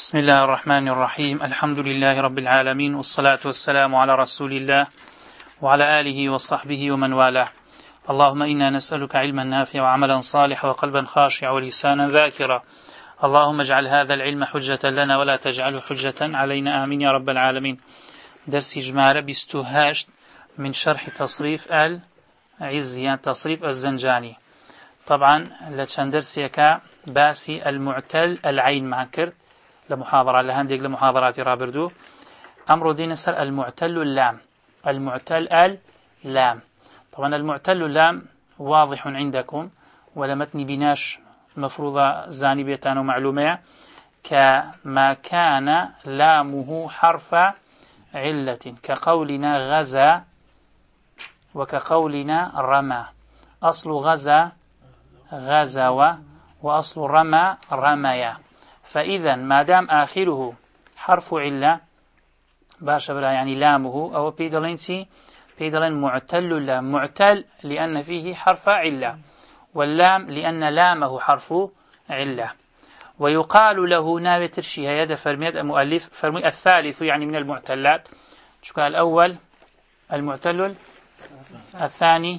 بسم الله الرحمن الرحيم. الحمد لله رب العالمين، والصلاة والسلام على رسول الله وعلى آله وصحبه ومن والاه. اللهم إنا نسألك علما نافعا وعملا صالحا وقلبا خاشعا ولسانا ذاكرا. اللهم اجعل هذا العلم حجة لنا ولا تجعله حجة علينا، آمين يا رب العالمين. درس جمارة بستهاشت من شرح تصريف العزي، تصريف الزنجاني. طبعا لشان درسيك باسي المعتل العين معكر لمحاضرة لهنديك لمحاضرات رابردو. أمر دين سر المعتل اللام، المعتل اللام. طبعا المعتل اللام واضح عندكم ولمتني بناش مفروضة زانبيتان ومعلومة، كما كان لامه حرف علة كقولنا غزا وكقولنا رمى. أصل غزا غزوا وأصل رمى رميا. فإذا ما دام آخره حرف علة باشا بلا يعني لامه أو بيدلينسي بيدلين معتل اللام، معتل لأن فيه حرف علة، واللام لأن لامه حرف علة. ويقال له ناوي ترشيها يد فرميت المؤلف فرمي الثالث يعني من المعتلات. شو قال الأول المعتل، الثاني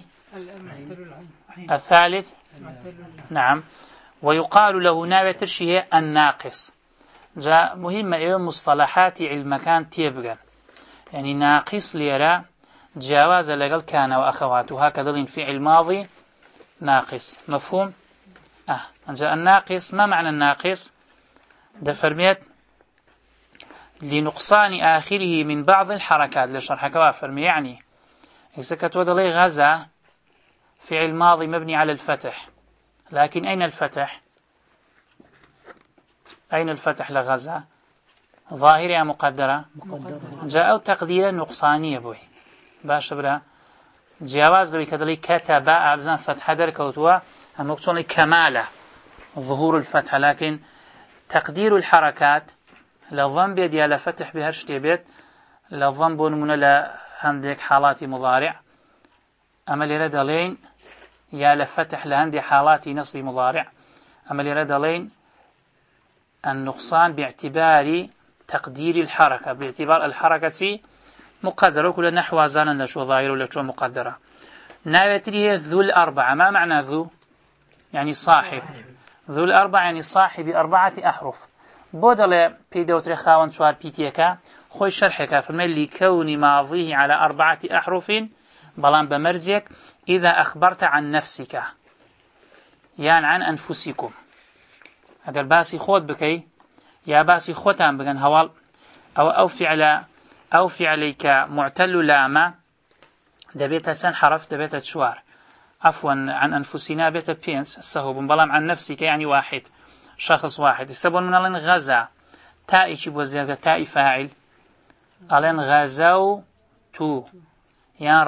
الثالث نعم. ويقال له ناوي ترشيها الناقص. جاء مهمة إلى مصطلحات علم كان تيبغا، يعني ناقص ليرى جواز لقل كان وأخواته، هكذا الفعل الماضي ناقص. مفهوم؟ جاء الناقص. ما معنى الناقص؟ ده فرميت لنقصان آخره من بعض الحركات لشرح كوا فرمي، يعني إذا ودلي غزا فعل ماضي مبني على الفتح، لكن أين الفتح؟ أين الفتح لغزا؟ ظاهرة يا مقدرة؟ جاء تقدير نقصانية بوي باش برا جواز لوي كدلي كتب أبزان فتح دركوتوا هم مكتون كمالة ظهور الفتح، لكن تقدير الحركات لظن بيد يا لفتح بهرش تبيت لظن بون لا عندك حالات مضارع، أما لرد لين يا لفتح لهندي حالات نصب مضارع، أما لرد لين النقصان باعتبار تقدير الحركة، باعتبار الحركة مقدرة، كل نحو زانا لشو ظاهر ولشو مقدرة. ناويتري هي ذو الأربعة. ما معنى ذو؟ يعني صاحب. ذو الأربعة يعني صاحب 4 أحرف. بودل بيدوتري خاون شوار بيتيكا خوي شرحك فمن لكون ماضيه على 4 أحرف بلان بمرزيك إذا أخبرت عن نفسك يعني عن أنفسكم. اگر باسی خود بکی یا باسی خودتان بگن هوال او فعلی که معتل لامه دبیت سن حرف دبیت شوار. عفوا عن أنفسنا بيت بينس سهوب بلام عن نفسك يعني واحد، شخص واحد. السبب من الان غزا تائي كي بوزيغا تائي فاعل الان غزو تو يعني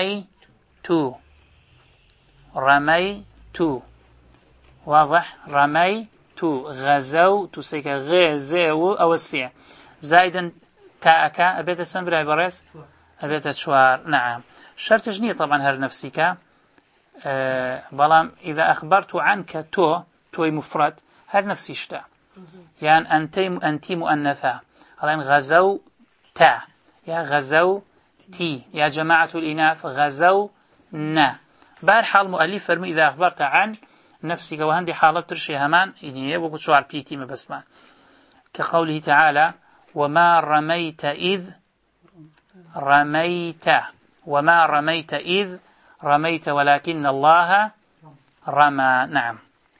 رمي تو واضح. رمي تو غزو تو سيكا غزو أو السيا زائدا تاءكا أبيت سنبرا عبارس أبيت شوار. نعم. شرط جنيه طبعا هر نفسك بلام إذا أخبرت عنك توي مفرد هر نفسي شتا يعني أنتي مؤنثة الآن غزو تا يا غزو تي يا جماعة الإناث غزو نا. بارحال مؤلف فرمي إذا أخبرت عن نفسك وهندي حالة ترشي همان إني وقت شعر بيتي مبسمان كقوله تعالى وما رميت إذ رميت، وما رميت إذ رميت ولكن الله رمى. نعم.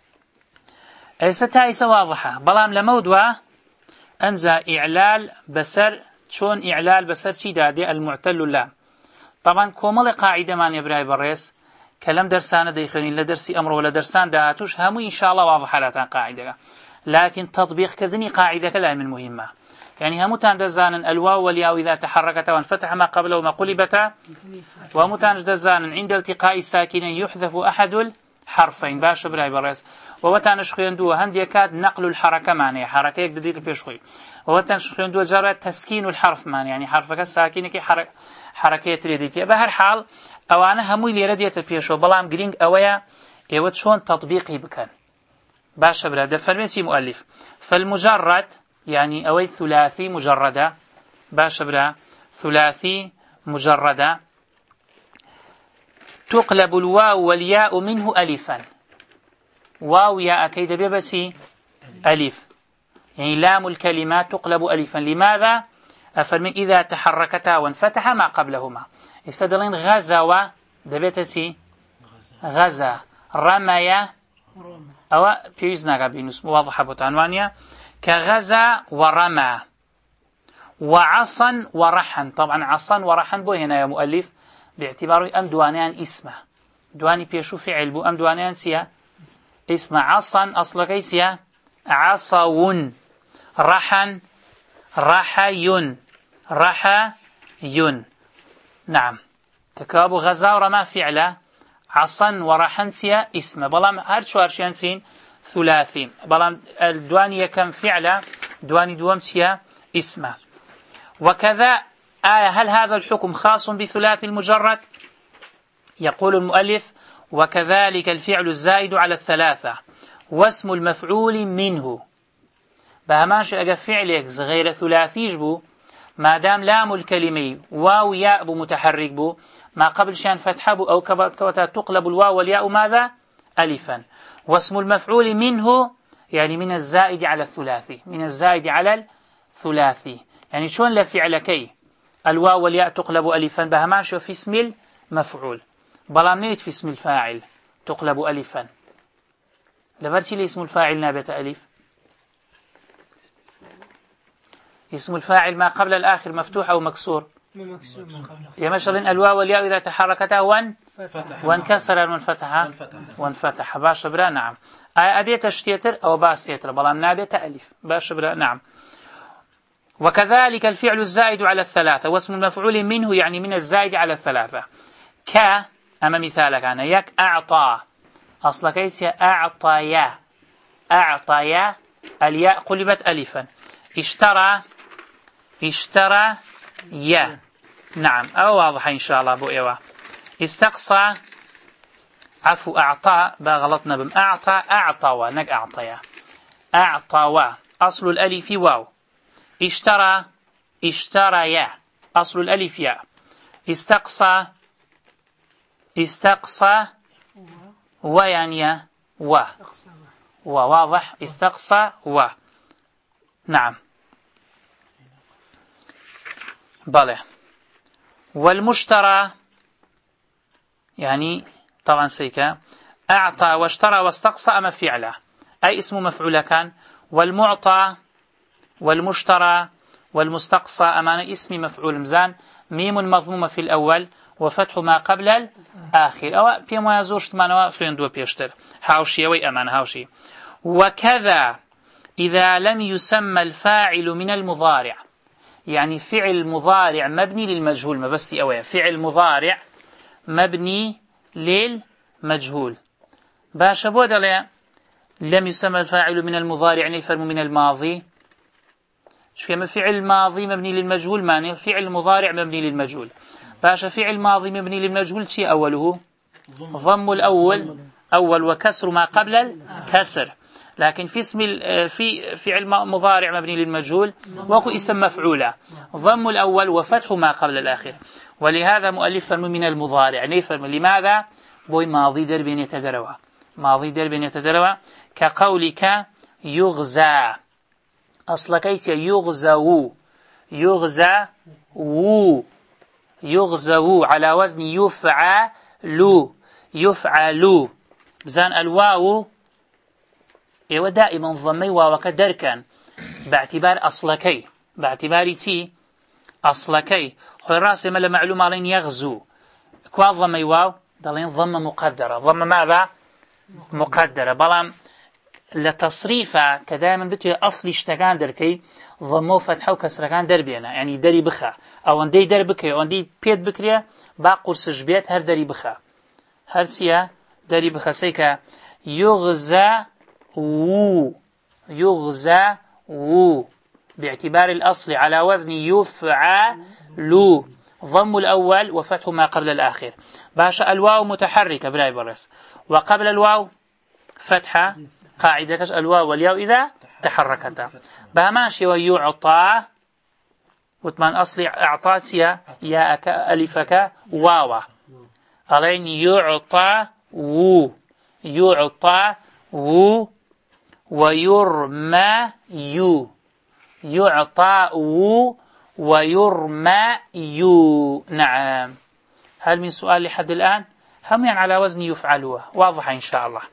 أيسا واضحة بلام لمودوا أنزا إعلال بسر شون إعلال بسر شدادي المعتل اللام. طبعا كومل قاعدة من يبرأي بالرئيس كلام درسان ديخلين لدرسي أمر ولا درسان دهاتوش همو إن شاء الله واضحة لاتان قاعدة، لكن تطبيق كذني قاعدة كلام مهمة. يعني همو تندزان الواو والياء إذا تحركت وانفتح ما قبله وما قلبتا، وهمو تندزان عند التقاء ساكن يحذف أحد الحرفين باش براي برس. ووتانش خيندو هندي كاد نقل الحركة معنى حركة يقدر بيشوي، ووتانش خيندو جرى تسكين الحرف معنى يعني حرفك الساكن كي حركة تريديتي. بهر حال أو أنا همو اللي رديت بيشو بلام جرينج أويا إيوت شون تطبيقي بكن باش برا. ده فرميتي مؤلف فالمجرد يعني أوي ثلاثي مجردة باش برا ثلاثي مجردة تقلب الواو والياء منه ألفا واو ياء كيد بيبسي ألف يعني لام الكلمات تقلب ألفا لماذا؟ أفرمي إذا تحركتا وانفتح ما قبلهما يستدلين غزا دبيتسي غزا رمي أو بيزنا بينس واضحة بتعنوانيا كغزا ورمى وعصا ورحن طبعا عصا ورحن بو هنا يا مؤلف باعتباره أم دوانيان اسمه دواني بيشو فعل بو أم دوانيان سيا اسم عصا أصل كيسيا عصون رحن رحيون رحيون نعم ككابو غزا ورمى فعلا عصا ورحن سيا اسم بلام هرشو هرشيان سين ثلاثين بلام الدواني كم فعلا دواني دوام سيا اسمه وكذا هل هذا الحكم خاص بثلاثي المجرد؟ يقول المؤلف وكذلك الفعل الزائد على الثلاثة واسم المفعول منه بهماش أجا فعلك غير ثلاثي جبو ما دام لام الكلمة واو ياء بو متحرك بو ما قبل شان فتحة بو أو كوتا تقلب الواو والياء ماذا؟ ألفا واسم المفعول منه يعني من الزائد على الثلاثي من الزائد على الثلاثي يعني شون لفعلكي الواو والياء تقلب ألفا بهماش في اسم المفعول بلام نيت في اسم الفاعل تقلب ألفا لبرتي لي اسم الفاعل نابت ألف اسم الفاعل ما قبل الآخر مفتوح أو مكسور يا مثلا الواو والياء إذا تحركتا وانكسر وانفتح باش برا نعم أبيت اشتيتر أو باستيتر بلام نابت ألف باش برا نعم وكذلك الفعل الزائد على الثلاثة واسم المفعول منه يعني من الزائد على الثلاثة أما مثالك أنا يك أعطى أصل كيس أعطيا أعطيا الياء قلبت ألفا اشترى يا نعم أو واضح إن شاء الله بؤيوة استقصى عفو أعطى بغلطنا بم أعطى أعطوا نك أعطيا أعطوا أصل الألف واو اشترى أصل الألف ياء استقصى ويعني واضح استقصى نعم بله والمشترى يعني طبعا سيكا أعطى واشترى واستقصى أما فعله أي اسم مفعول كان والمعطى والمشترى والمستقصى أمان اسم مفعول مزان ميم مضمومة في الأول وفتح ما قبل الآخر أو بيما يزورش مانوا خوين دو بيشتر هاوشي وي أمان هاوشي وكذا إذا لم يسمى الفاعل من المضارع يعني فعل مضارع مبني للمجهول ما بس أوي فعل مضارع مبني للمجهول باش بودل لم يسمى الفاعل من المضارع يعني الفرم من الماضي شو كما فعل ماضي مبني للمجهول معنى فعل مضارع مبني للمجهول باش فعل ماضي مبني للمجهول شيء أوله ضم الأول وكسر ما قبل الكسر لكن في اسم في فعل مضارع مبني للمجهول وكو اسم مفعولة ضم الأول وفتح ما قبل الآخر ولهذا مؤلف فرم من المضارع نفرم لماذا بوي ماضي درب يتدروا كقولك يغزى أصل كيس يغزو على وزن يفعل بزان الواو إيوه دائما ضمي واوك دركا باعتبار تي أصلكي خوي راسي ملا معلومة لين يغزو كوا ضمي واو دالين ضم مقدرة ضم ماذا مقدرة بلام لتصريفه كدائما بتوي أصل اشتغان دركي ضمو فتحه وكسركان دربينا يعني دري بخا أو اندي در بكري أو اندي بيت بكري باقر سجبيت هر دري بخا هر سيا دري بخا سيكا يغزى باعتبار الأصل على وزن يفعل ضم الأول وفتح ما قبل الآخر باشا الواو متحركة بلاي برس وقبل الواو فتحة قاعدة الواو والياء إذا تحركتا بهماشي ويعطى وثمان أصلي أعطاسيا ياءك ألفك واوا ألين يعطى و ويرمى يعطى ويرمى نعم. هل من سؤال لحد الآن؟ هم يعني على وزن يفعلوه واضح إن شاء الله.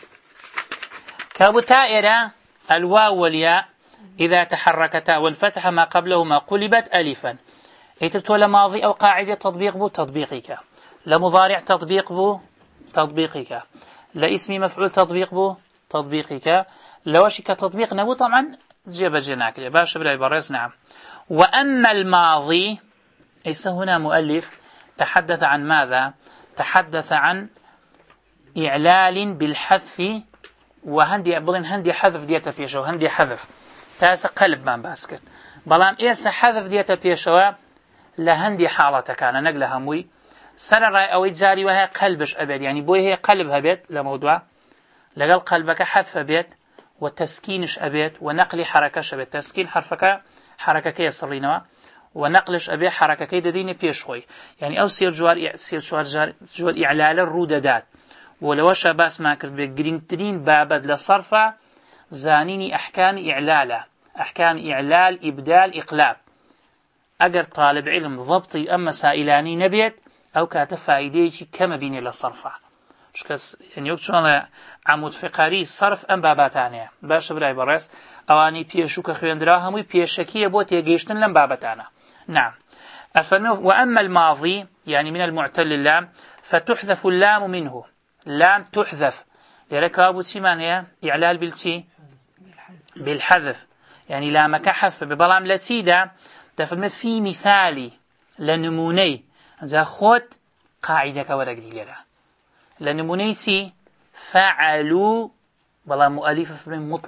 كابتائرة الواو والياء إذا تحركتا وانفتح ما قبلهما قلبت ألفا. إتبت لماضي أو قاعدة تطبيق بو تطبيقك، لمضارع تطبيق بو تطبيقك، لاسم مفعول تطبيق بو تطبيقك، لوشك تطبيق نبو طبعا جيب جناك باش بلا يبرز. نعم. وأما الماضي ليس هنا مؤلف تحدث عن ماذا؟ تحدث عن إعلال بالحذف هندي حذف ديتا بيشو هندي حذف تاسا قلب من باسكت بلام إيسا حذف ديتا بيشو لهندي حالة كان نقل هموي سر الرأي أو إجاري وهي قلبش أبيت يعني بوي هي قلبها بيت لموضوع لقل قلبك حذف بيت وتسكينش أبيت ونقل حركش أبيت تسكين حرفك حركة كي يصرينوا ونقلش أبيت حركة كي دديني بيشوي يعني أو سير جوار إعلال الروددات ولوش باس ما كرت بجرينترين بابد لصرفة زانيني أحكام إعلالة أحكام إعلال إبدال إقلاب أجر طالب علم ضبطي أما سائلاني نبيت أو كاتب فائديك كما بيني للصرفة يعني يكتشون على عمود فقاري صرف أم باباتانية باش براي برس أواني بيشوك خياندراهم وبيشكية بوت يجيشتن لم بابتانا. نعم. وأما الماضي يعني من المعتل اللام فتحذف اللام منه لام تحذف لركاب سيمانية إعلال بالتي بالحذف يعني لامك حذف ببلام لتيدا تفهم في مثالي لنموني ذا خود قاعدة كورق ديالها لنمونيتي فعلوا بلا مؤلف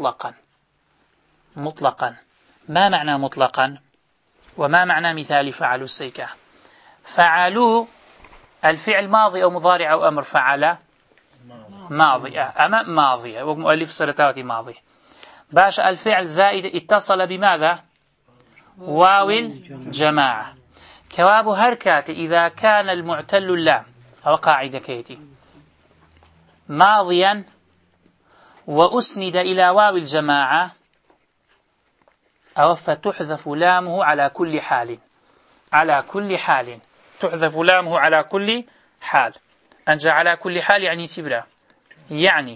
مطلقا ما معنى مطلقا وما معنى مثال فعلوا السيكة؟ فعلوا الفعل ماضي أو مضارع أو أمر فعل ماضي أما ماضية ومؤلف سرتاتي ماضي باش الفعل زائد اتصل بماذا؟ واو الجماعة كواب هركات إذا كان المعتل اللام أو قاعدة كيتي ماضيا وأسند إلى واو الجماعة أو فتحذف لامه على كل حال تحذف لامه على كل حال أنجى على كل حال يعني تبرا يعني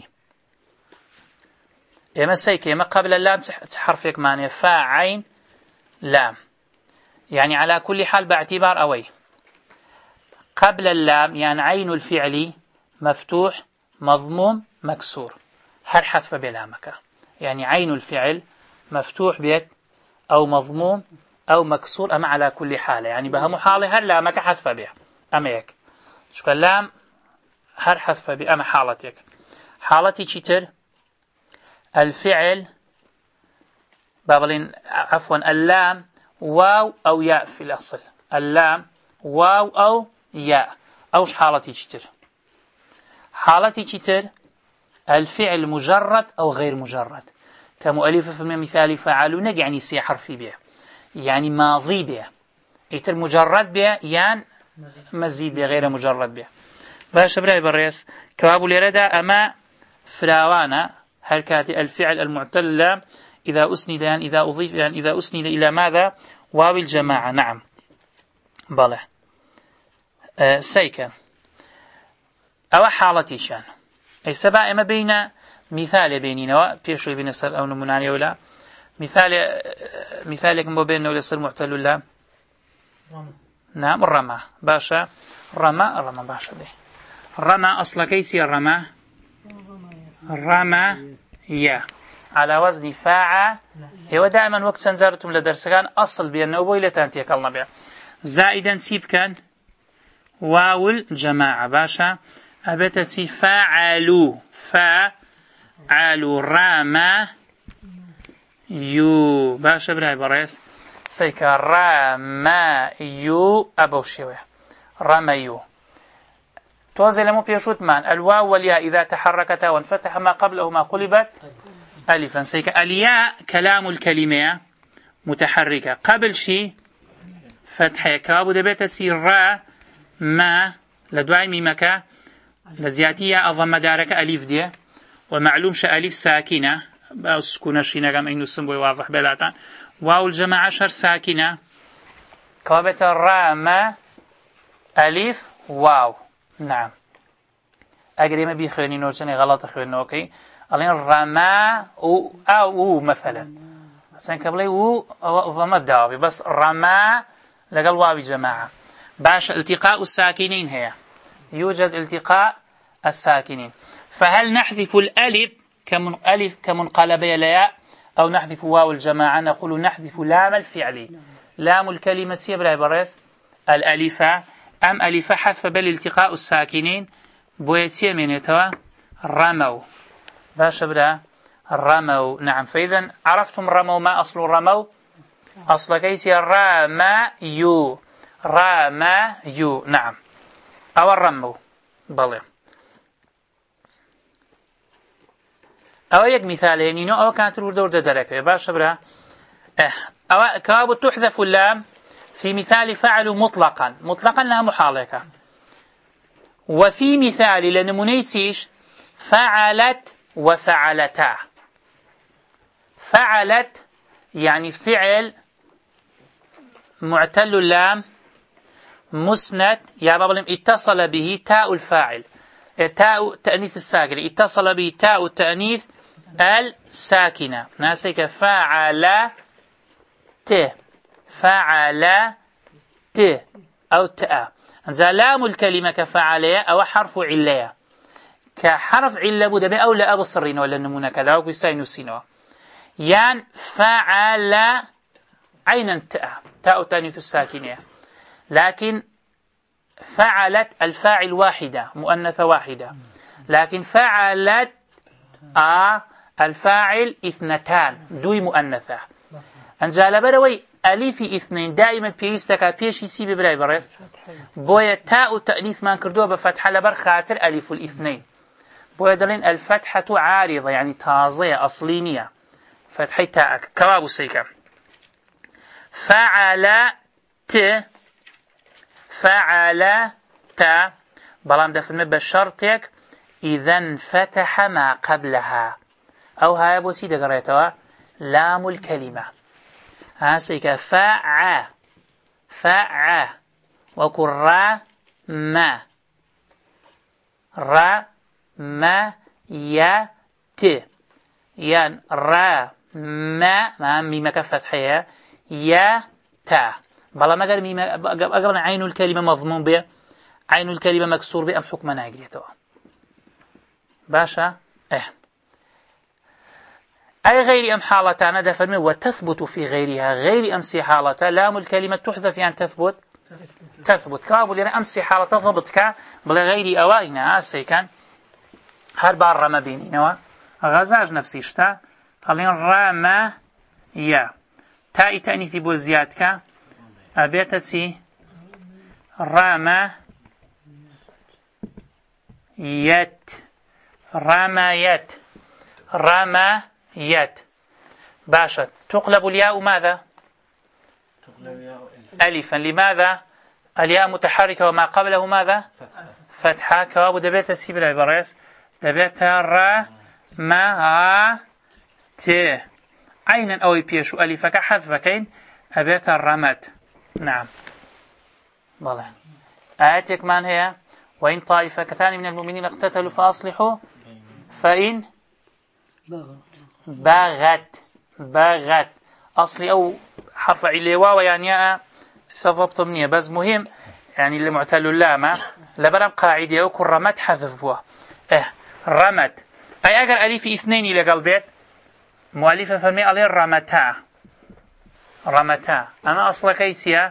إما سيك إما قبل اللام حرفك معنى فا عين لام يعني على كل حال باعتبار أوي قبل اللام يعني عين الفعل مفتوح مضموم مكسور هل حذف بلامك يعني عين الفعل مفتوح بيت أو مضموم أو مكسور أما على كل حال يعني بها محالة هل لامك حذف به أما يك شو اللام هل حذف به أما حالتك حالتي تشتر الفعل بابلين عفوا اللام واو أو ياء في الأصل اللام واو أو ياء أوش حالتي تشتر حالتي تشتر الفعل مجرد أو غير مجرد كمؤلف في المثال فعلوا يعني سي حرفي به يعني ماضي به يتر مجرد به يعني مزيد به غير مجرد به باش براي بالرئيس كوابو لردا أما فراوانا هركاتي الفعل المعتل إذا أسند يعني إذا أضيف يعني إذا أسند إلى ماذا؟ واو الجماعة. نعم بله سيكا أو حالتي شان أي سبع ما بين مثال بيننا بيشوي بين السر أو نموناني ولا مثالك ما بيننا ولا السر معتل ولا نعم الرمى باشا رمى باشا به رمى أصلا كيسي الرمى يا على وزن فاعل هو دائما وقت سنزارتم لدرسكان أصل بأنه بويلة تانتيكالنا بها زائدا سيب كان واو الجماعة باشا أبتسي فاعلوا راما يو باشا براي بريس سيكا راما يو أبوشيوه رميو توزي لمو بيشوت مان الواو والياء إذا تحركتا وانفتح ما قبلهما قلبت ألفا سيك. الياء كلام الكلمة متحركة قبل شي فتحة كابو دبيت سي را ما لدواي ميمكا لزياتية أظم دارك ألف دي ومعلوم ألف ساكنة سكون الشينة كما إنه السنبوي واضح بلاتان واو الجماعة 10 ساكنة كابت را ما ألف واو. نعم أقري ما بيخويني نوشني غلط خويني أوكي ألين رما أو مثلا مثلا قبلي ضمت داوي بس رما لقل واو جماعة باش التقاء الساكنين هي يوجد التقاء الساكنين. فهل نحذف الألف كمنقلب ياء أو نحذف واو الجماعة؟ نقول نحذف لام الفعل لام الكلمة سيبرا بريس الألفة أم ألف حذف بل التقاء الساكنين بويتي منتوا رموا باش برا رموا. نعم فإذا عرفتم رموا ما أصل رموا؟ أصل كيسي رميوا رميوا. نعم أو الرموا بلى أو يك مثال يعني أو كانت الوردور درك باش برا أو كاب تحذف اللام في مثال فعلوا مطلقا لها محالكة. وفي مثال لنمونيتيش فعلت وفعلتا. فعلت يعني فعل معتل اللام مسند يا بابلم اتصل به تاء الفاعل تاء تأنيث الساكنة اتصل به تاء التأنيث الساكنة ناسك فعل ت أو تاء أنزل لام الكلمة كفعلية أو حرف علية كحرف علة بود أو لا أبصرين ولا النمونة كذا وبيساينوسينوا يان فعل عينا تاء التأنيث الساكنة. لكن فعلت الفاعل واحدة مؤنثة واحدة لكن فعلت الفاعل اثنتان دوي مؤنثة أنجال بروي ألف اثنين دائما بيستكاد بيشي سي ببراي برس بويا تاء التأنيث ما كردوها بفتحة لبر خاطر ألف الاثنين بويا دلين الفتحة عارضة يعني تازية أصلينية فتحة تاء كوابو سيكا فعلت بلام دفن بالشرطك إذا انفتح ما قبلها أو هاي بوسي دقريتها لام الكلمة هاسيك فع وكل ما يت يعني ما ميم كفتحها يا تا بلا ما قال ميم قبل عين الكلمة مضموم به عين الكلمة مكسور به أم حكم ناقليته باشا أي غير أم حالتان دفن وتثبت في غيرها غير أمس حالة لام الكلمة تحذف يعني تثبت كابل يعني أمس حالة ضبطك بلا غير أوائنا سيكن هر بار رمى بينينوا غزاج نفسي شتا قالين رمى يا تاء تأنيث بو زيادك أبيتتي رمى يت رميت باشا تقلب الياء ماذا؟ ألفا. لماذا؟ الياء متحركة وما قبله ماذا؟ فتحة كواب دبيت السيب العباريس دبيت را ما ت عينا أو بيشو ألفك حذفكين أبيت الرمت. نعم والله آياتك من هي؟ وإن طائفتان من المؤمنين اقتتلوا فأصلحوا فإن باغت أصلي أو حرف علي واو يعني سضبط منيه بس مهم يعني اللي معتل اللام لبرم قاعدة أو رمت حذف بوا رمت أي أجر ألف اثنين إلى قلبيت مؤلفة فمي عليه رمتا أما أصل كيسيا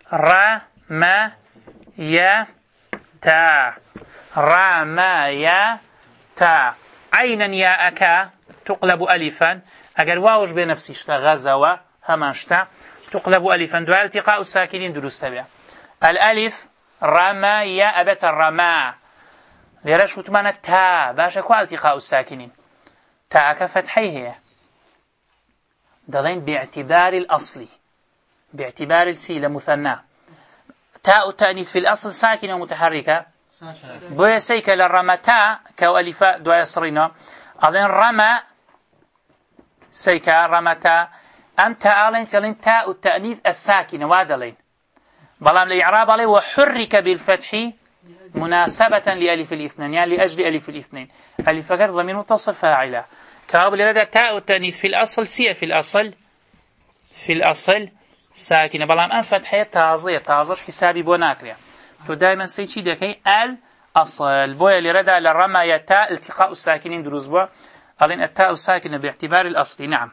رميتا عينا يا أكا تقلب ألفا أجر واوج بنفسي شتا غزوا همان شتا تقلب ألفا دعاء التقاء الساكنين دروس تبع الألف رما يا أبت الرما ليرش وتمانا تا باشا كوا التقاء الساكنين تاءك فتحي هي دلين باعتبار الأصل باعتبار السي مثنى تاء التأنيث في الأصل ساكنة ومتحركة بويا سيك للرمتا كألفاء دواء صرينا ألين رمى سيك رمتا أنت ألين تلين تاء التأنيث الساكنة وادلين بلام الإعراب عليه وحرك بالفتح مناسبة لألف الاثنين يعني لأجل ألف الاثنين ألف غير ضمير متصل فاعلة كابل لدى تاء التأنيث في الأصل سي في الأصل ساكنة بلام أن فتحية تازش حسابي بوناكريا تو دائما سيشي دكي الأصل بويا لردى للرمى تاء التقاء الساكنين دروز بوا ألين التاء الساكنة باعتبار الأصل نعم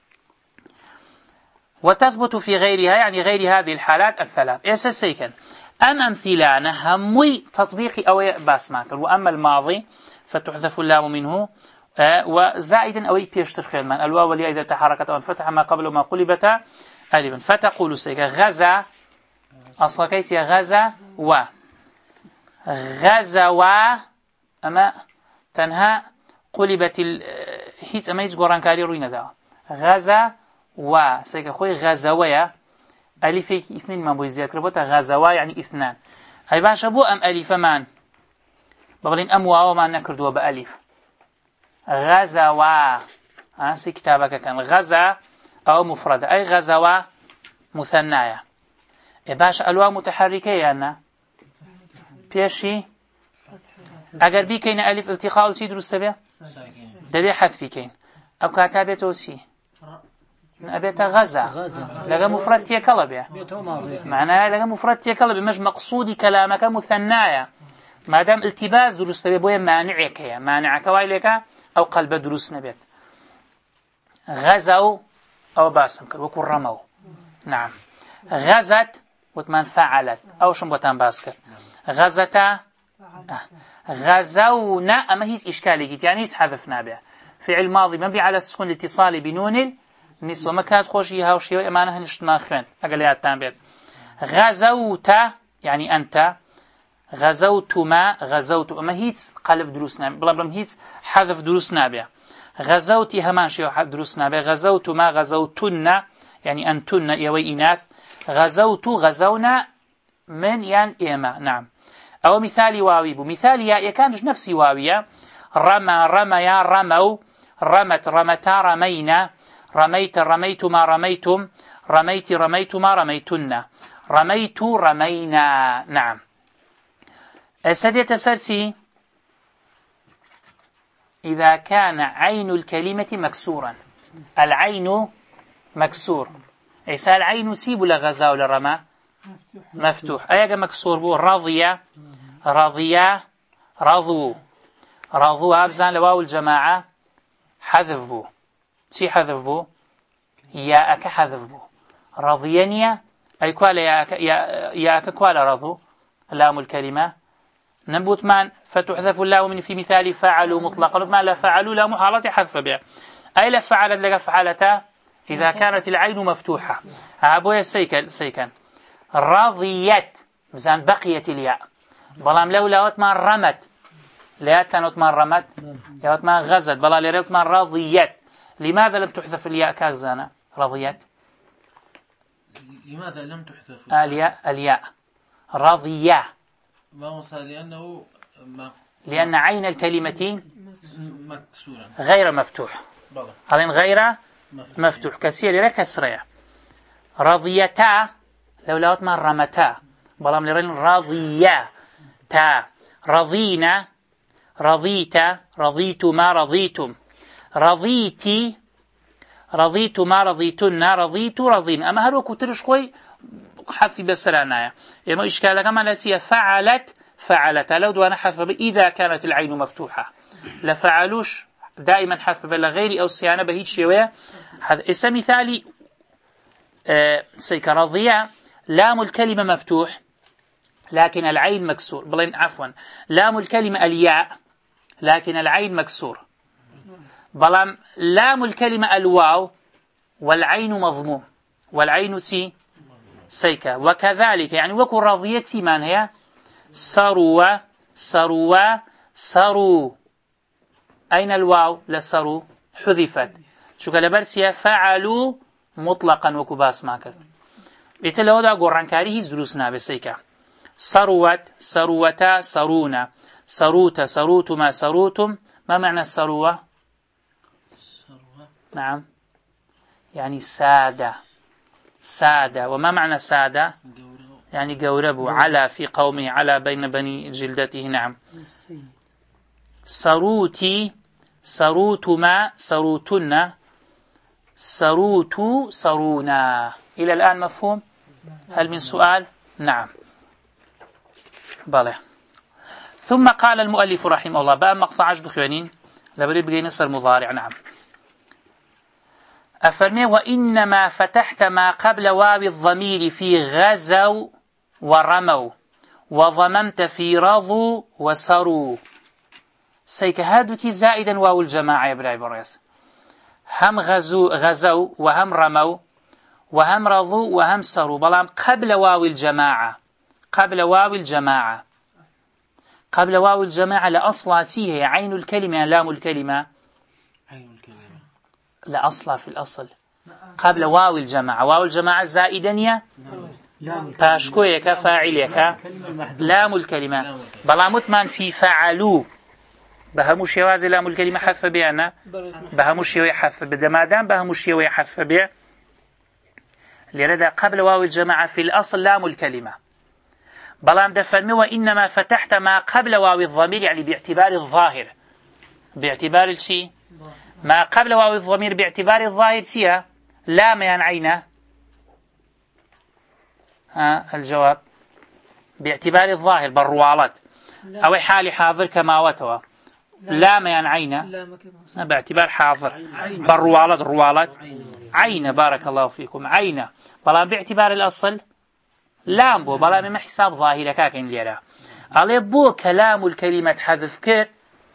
وتثبت في غيرها يعني غير هذه الحالات الثلاث إساسيكا أن أمثلان همي تطبيقي أو باسماكل وأما الماضي فتحذف اللام منه وزائدا أو بيشتر خيلمان الواو والياء إذا تحركت أو انفتح ما قبل ما قلبت ألفا فتقول سيكا غزا أصلا كيسي غزا أما تنهى قلبت هيت أما يتقوران كاري روينا دا غزا سيكا خوي غزوية ألف اثنين ما بوي زيادة كربوتا غزوا يعني اثنان أي باش أبو أم ألف مان بقولين أم واو ما نكردوا بألف غزوا سي كتابك كان غزا أو مفردة أي غزوا مثنايا أي باش ألوا متحركة يعني بيشي أجر بي كين ألف التقاء شي درست به دبي حذف كين أو كاتبته شي أبيت غزا لقى مفرد تيكلا به معناه لقى مفرد تيكلا بمش مقصودي كلامك مثنايا ما دام التباس درست به بويا مانعك يا مانعك وايلك أو قلب دروس نبيت غزوا أو باسم كر وكل رموا نعم غزت وتمان فعلت أو شنبوتان باسكت غزتا غزونا أما هيس إشكالي يعني هيس حذفنا به فعل ماضي مبني على السكون الاتصالي بنون النسوة ما كانت خوشي هاوشي وإمانها نشتما خفين أقليات تنبيت غزوت يعني أنت غزوتما غزوت أما هيس قلب دروسنا بلا هيس حذف دروسنا به غزوتي همان شيء دروسنا به غزوتما غزوتن يعني أنتن يوي إناث غزونا من يعني إيما نعم أو مثالي واوي بو مثالي يا كانش نفسي واوية رميا رموا رمت رمتا رمينا رميت رميتما رميتم رميت رميتما رميتن رميت رمينا نعم السادية سرسي إذا كان عين الكلمة مكسورا العين مكسور إيسا العين سيب لغزا ولا رمى مفتوح أيها مكسور بو رضيا رضوا أبزان لواو الجماعة حذف بو شي حذف بو ياءك حذف بو رضيانيا أي كوالا ياءك كوالا رضو لام الكلمة نبوت من فتحذف اللام من في مثال فعلوا مطلقا ما لا فعلوا لا محالة حذف بها أي لا فعلت لك فعلتا إذا كانت العين مفتوحة أبويا سيكن رضيت مزان بقيت الياء بلام لولا وتما رمت لا تنوتما رمت يا وتما غزت بلا لوتما رضيت لماذا لم تحذف الياء كازانا رضيت لماذا لم تحذف الياء رضيا لأن عين الكلمة غير مفتوح هذين غير مفتوح كسير كسرية رضيتا لولا وتما رمتا بلام لرين رضيا تا رضينا رضيت رضيتما رضيتم رضيتي رضيتما رضيتن رضيت رضين أما هروكو ترش خوي حذف بسرانايا يما إشكال كما نسي فعلت لو دوانا حذف إذا كانت العين مفتوحة لفعلوش دائما حذف بلا غير أو صيانة بهيج شوية هذا اسم مثالي سيك رضيا لام الكلمة مفتوح لكن العين مكسور بلين عفوا لام الكلمة الياء لكن العين مكسور بلام لام الكلمة الواو والعين مضموم والعين سيكا وكذلك يعني وكو رضيتي من هي سروا أين الواو لسروا حذفت شو قال برسيا فعلوا مطلقا وكباس ما كرت بيت له دا قرانكاري هيز دروسنا بسيكا صروت صروتا صرونا صروت صروتما صروتم ما معنى الصروة؟ نعم يعني سادة سادة. وما معنى سادة؟ يعني قوربوا على في قومه على بين بني جلدته. نعم. صروتي صروتما صروتنا صروتو صرونا. إلى الآن مفهوم؟ هل من سؤال؟ نعم. بله. ثم قال المؤلف رحمه الله بقى مقطع عجب خيانين لبري بقي نصر مضارع. نعم. أفرمي وإنما فتحت ما قبل واو الضمير في غزوا ورموا وضممت في رضوا وسروا. سيك هادوكي زائدا واو الجماعة يا براي بريس. هم غزوا وهم رموا وهم رضوا وهم سروا بلام قبل واو الجماعة. قبل واو الجماعة قبل واو الجماعة لأصلاتي هي عين الكلمة لام الكلمة. عين الكلمة لا أصلا في الأصل قبل واو الجماعة. واو الجماعة زائدانية باشكوية كفاعلية لام الكلمة بلامت من في فعلوا بهموش يوازي لام الكلمة حذف بيانا بهموش يحذف بدمادان بهموش يحذف بيا لرد قبل واو الجماعة في الأصل لام الكلمة. بلام دفرمي وإنما فتحت ما قبل واو الضمير يعني باعتبار الظاهر باعتبار الشيء ما قبل واو الضمير باعتبار الظاهر سيا لا ميان عينه. الجواب باعتبار الظاهر بالروالات أو حال حاضر كما وتوا لا ميان عينه باعتبار حاضر بالروالات الروالات عينه. بارك الله فيكم عينه. بلان باعتبار الأصل لام بو بلان ما حساب ظاهرة كاكين ليرا علي بو كلام الكلمة حذف كت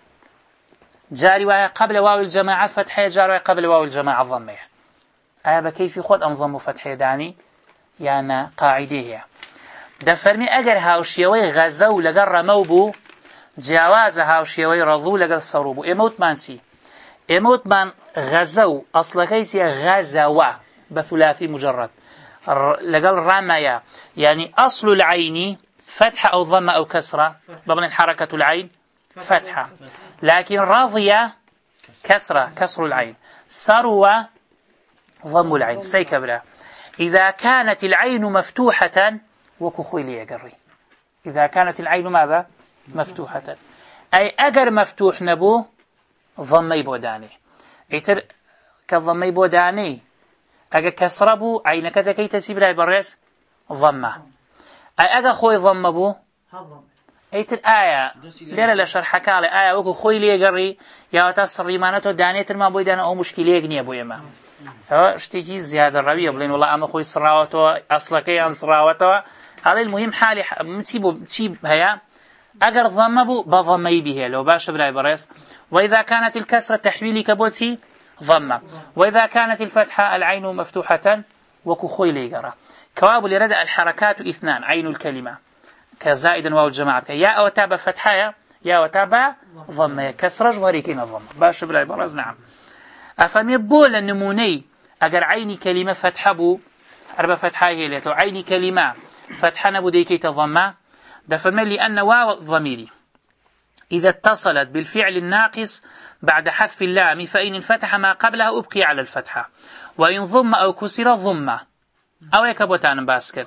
جاري وهي قبل واو الجماعة فتحية جاري وهي قبل واو الجماعة ضمية. بكيف خود أنظم فتحية داني يعني قاعدة هي دفرمي أجر هاوشيوي غزو لقر رموبو جواز هاوشيوي رضو لقر صروبو إموت مانسي إموت من غزو أصلا كيسي غزوا بثلاثي مجرد لقر رميا يعني أصل العين فتحة أو ضمة أو كسرة بمن حركة العين فتحة لكن راضية كسرة كسر العين سروة ضم العين سيكبرا. إذا كانت العين مفتوحة وكخويلي يقري إذا كانت العين ماذا مفتوحة أي أجر مفتوح نبو ضمي بوداني إتر كضمي بوداني أجر كسربو عينك تكي تسيب بريس ضمة أي أجر خوي ضم بو ايت الآية ليلة لشرحك على آية وكو خوي لي قري يا تصري مانتو دانيتر ما بويدانا أو مشكلة يقني أبو يما اشتكي زيادة الربيع بلين والله أما خوي صراوته أصلا كي أن صراوته على المهم حالي متيب هيا أجر ضمبو بضمي به لو باش براي بريس. وإذا كانت الكسرة تحويلي كبوتي ضمة وإذا كانت الفتحة العين مفتوحة وكو خوي لي قرا كواب لردأ الحركات اثنان عين الكلمة كزائدا واو الجماعة يا أو تابع فتحة يا أو تابع ضمة كسر جوهريكين الضمة باش بلاي برز. نعم. أفهم يبول النموني أجر عيني كلمة فتحة بو أربع فتحة هي لتو عيني كلمة فتحة نبو ديكي تضمة دفهم لأن واو الضميري إذا اتصلت بالفعل الناقص بعد حذف اللام فإن انفتح ما قبلها أبقي على الفتحة وإن ضم أو كسر ضمة أو يكبوتان باسكر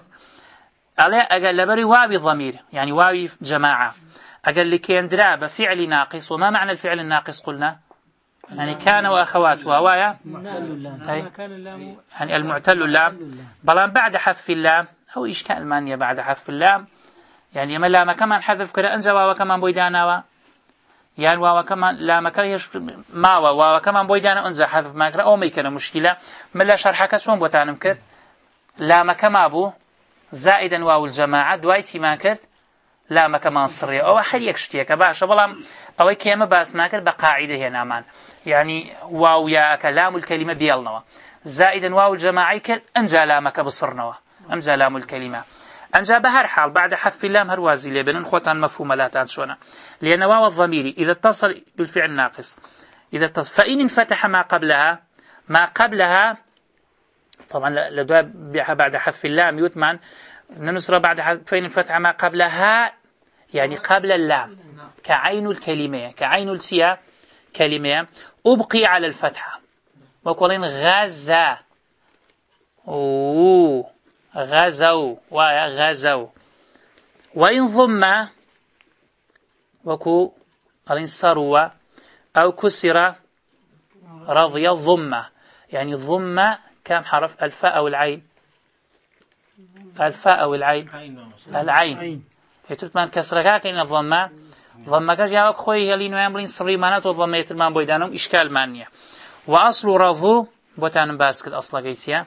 أقل لبري واوي ضمير يعني واوي جماعة أقل لكي اندرا بفعل ناقص. وما معنى الفعل الناقص قلنا يعني كان وأخواتها وايا يعني المعتل اللام بلان بعد حذف اللام أو إشكال مانية بعد حذف اللام يعني ما لام كمان حذف كده أنجا واو كمان بويدانا يعني واو كمان لام كريش ما واو كمان بويدانا أنجا حذف ما كره أو ما يكون مشكلة ملا شرحك شون بوتانم كرت لام كما أبو زائدا واو الجماعة دوايتي ما كرت لام كمان صرية أو حد يكشتيك باش بلام أو كيما باس ما كرت بقاعدة هنا مان يعني واو يا كلام الكلمة بيلنوا زائدا واو الجماعة كل أنجا لامك بصرنوا أنجا لام الكلمة أنجا بهر حال بعد حذف اللام هروازي لبنن خوتان مفهوم لا تنسونا لأن واو الضمير إذا اتصل بالفعل ناقص فإن انفتح ما قبلها طبعا لدواء بعد حذف اللام يتمن ننصر بعد حذف فإن انفتح ما قبلها يعني قبل اللام كعين الكلمة كعين السيا كلمة أبقي على الفتحة وقولين غزا غزوا وغزوا وإن ضم وكو قالين صروا أو كسر رضي الضمة يعني ضم كم حرف الفاء أو العين الفاء أو العين العين يتوتمان كسرها كأن الضمة ضمك جاءك خوي هلين ويامرين صري مانات وضمية المان بويدانهم إشكال مانية وأصل رضو بوتان باسك الأصل قيسيا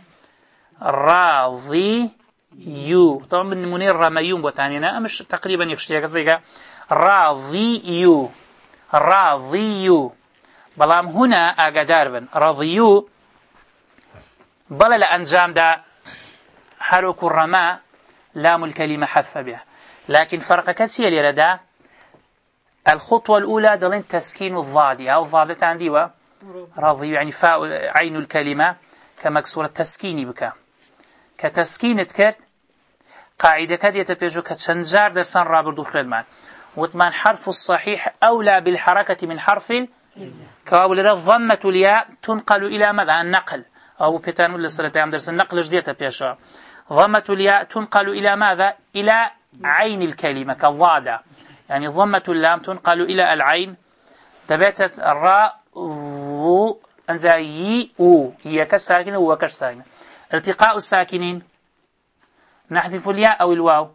راضي يو طبعا من منير رميون بوتانينا مش تقريبا يخشي كذا راضي يو بلام هنا أقدار بن رضيو بل لأنجام دا حرك الرماء لام الكلمة حذف به لكن فرق كثير لردا الخطوة الأولى دلين تسكين الضاد أو الضاد عندي رضي يعني فاء عين الكلمة كمكسورة تسكيني بك كتسكين تكرت قاعدة كد يتبيجو كتشنجار درسان رابردو خلمان وثمان حرف الصحيح أولى بالحركة من حرف كوابل الضمة الياء تنقل إلى ماذا النقل أو بيتان ولا سلطة عم درس النقل جديدة بيشا ضمة الياء تنقل إلى ماذا إلى عين الكلمة كالضادة يعني ضمة اللام تنقل إلى العين تبعت الراء ضو أنزاي أو هي كساكنة وكساكنة التقاء الساكنين نحذف الياء أو الواو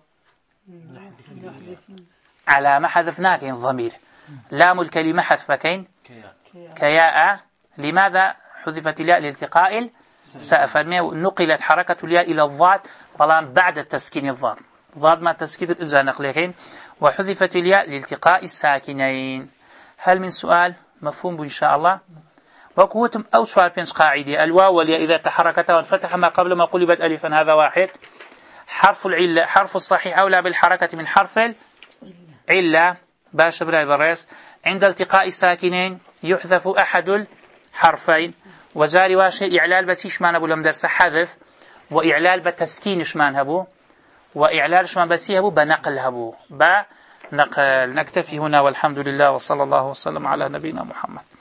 على ما حذفناك ضمير لام الكلمة حذفكين كياء لماذا حذفت الياء لالتقاء نقلت حركة الياء إلى الضاد طالما بعد التسكين الضاد ضاد ما تسكين الإجزاء نقليين وحذفت الياء لالتقاء الساكنين. هل من سؤال مفهوم إن شاء الله؟ وقوتم أو سؤال بينس قاعدة الواو والياء إذا تحركتا وانفتح ما قبل ما قلبت ألفا هذا واحد حرف العلة حرف الصحيح أولى بالحركة من حرف العلة باش براي بريس عند التقاء الساكنين يحذف أحد الحرفين وجاري واشي إعلال بتيش ما نبو لم درس حذف وإعلال بتسكين شمان هبو وإعلال شمان بتيه هبو بنقل هبو بنقل. نكتفي هنا والحمد لله وصلى الله وسلم على نبينا محمد.